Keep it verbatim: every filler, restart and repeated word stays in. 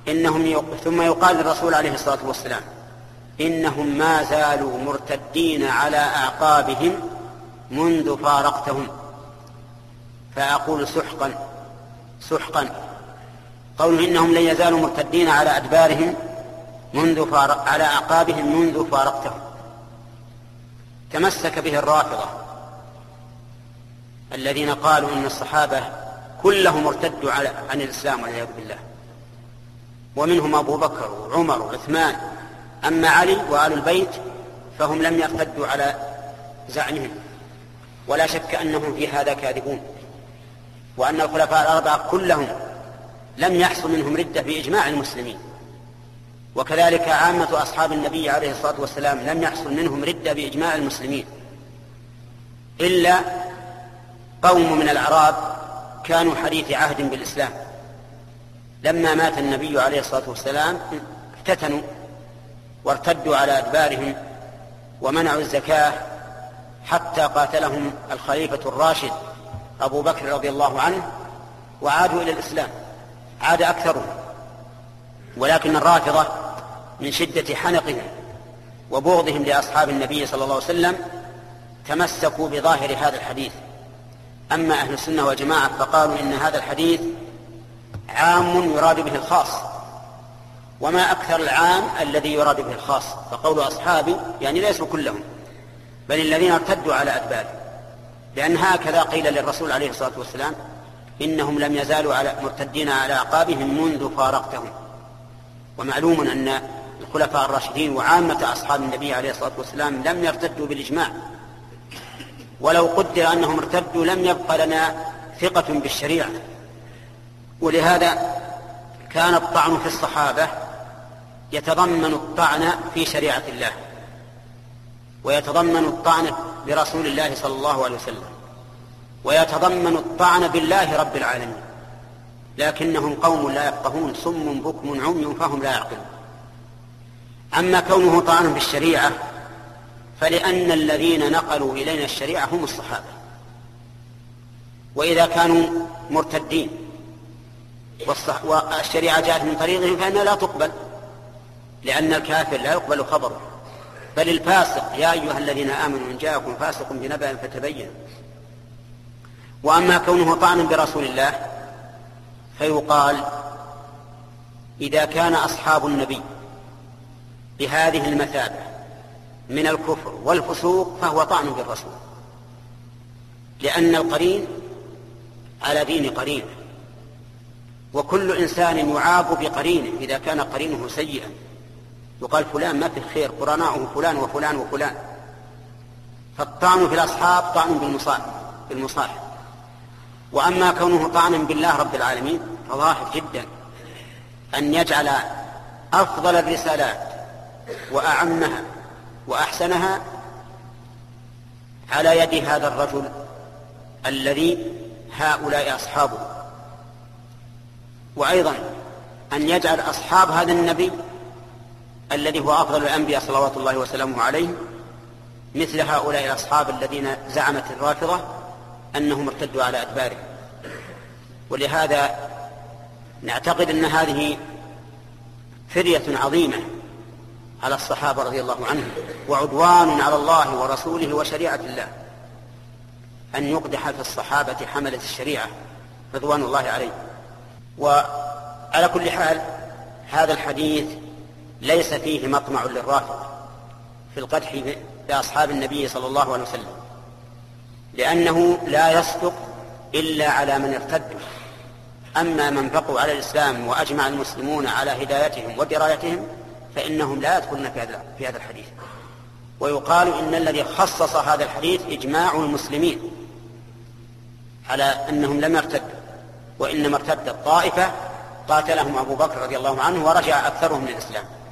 إنهم يق... ثم يقال للرسول عليه الصلاة والسلام إنهم ما زالوا مرتدين على أعقابهم منذ فارقتهم، فأقول سحقا سحقا. قوله إنهم لن يزالوا مرتدين على أدبارهم منذ فارق... على أعقابهم منذ فارقتهم، تمسك به الرافضة الذين قالوا إن الصحابة كلهم ارتدوا عن الإسلام والعياذ بالله، ومنهم أبو بكر وعمر وعثمان. أما علي وآل البيت فهم لم يرتدوا على زعمهم، ولا شك أنهم في هذا كاذبون، وأن الخلفاء الأربعة كلهم لم يحصل منهم ردة بإجماع المسلمين، وكذلك عامة أصحاب النبي عليه الصلاة والسلام لم يحصل منهم ردة بإجماع المسلمين، إلا قوم من الأعراب كانوا حديث عهد بالإسلام، لما مات النبي عليه الصلاة والسلام افتتنوا وارتدوا على أدبارهم ومنعوا الزكاة، حتى قاتلهم الخليفة الراشد أبو بكر رضي الله عنه وعادوا إلى الإسلام، عاد أكثرهم. ولكن الرافضة من شدة حنقهم وبغضهم لأصحاب النبي صلى الله عليه وسلم تمسكوا بظاهر هذا الحديث. أما أهل السنة والجماعة فقالوا إن هذا الحديث عام يراد به الخاص، وما أكثر العام الذي يراد به الخاص، فقول أصحابي يعني ليسوا كلهم بل الذين ارتدوا على أدبارهم، لأن هكذا قيل للرسول عليه الصلاة والسلام إنهم لم يزالوا على مرتدين على أعقابهم منذ فارقتهم. ومعلوم أن الخلفاء الراشدين وعامة أصحاب النبي عليه الصلاة والسلام لم يرتدوا بالإجماع، ولو قدر أنهم ارتدوا لم يبقى لنا ثقة بالشريعة. ولهذا كان الطعن في الصحابة يتضمن الطعن في شريعة الله، ويتضمن الطعن برسول الله صلى الله عليه وسلم، ويتضمن الطعن بالله رب العالمين، لكنهم قوم لا يفقهون صم بكم عمي فهم لا يعقلون. أما كونه طعنا بالشريعة فلأن الذين نقلوا إلينا الشريعة هم الصحابة، وإذا كانوا مرتدين والشريعة جاءت من طريقهم فإنها لا تقبل، لأن الكافر لا يقبل خبره، بل الفاسق يا أيها الذين آمنوا إن جاءكم فاسق بنبأ فتبينوا. وأما كونه طعنا برسول الله فيقال إذا كان أصحاب النبي بهذه المثابة من الكفر والفسوق فهو طعن بالرسول، لأن القرين على دين قرينه، وكل إنسان يعاب بقرينه إذا كان قرينه سيئا، يقال فلان ما في خير قرناؤه فلان وفلان وفلان. فالطعن في الأصحاب طعن بالمصاحب. وأما كونه طعنا بالله رب العالمين فظاهر جدا أن يجعل أفضل الرسالات وأعمها وأحسنها على يد هذا الرجل الذي هؤلاء أصحابه، وأيضا أن يجعل أصحاب هذا النبي الذي هو أفضل الأنبياء صلوات الله وسلامه عليه مثل هؤلاء الأصحاب الذين زعمت الرافضة أنهم ارتدوا على أدبارهم. ولهذا نعتقد أن هذه فرية عظيمة على الصحابة رضي الله عنهم، وعدوان على الله ورسوله وشريعة الله أن يقدح في الصحابة حملة الشريعة رضوان الله عليه. وعلى كل حال هذا الحديث ليس فيه مطمع للرافضة في القدح بأصحاب النبي صلى الله عليه وسلم، لأنه لا يصدق إلا على من ارتدوا. أما من بقوا على الإسلام وأجمع المسلمون على هدايتهم ودرايتهم فإنهم لا يدخلون في هذا الحديث. ويقال إن الذي خصص هذا الحديث إجماع المسلمين على أنهم لم يرتدوا، وإنما ارتدت طائفة قاتلهم أبو بكر رضي الله عنه ورجع أكثرهم للإسلام.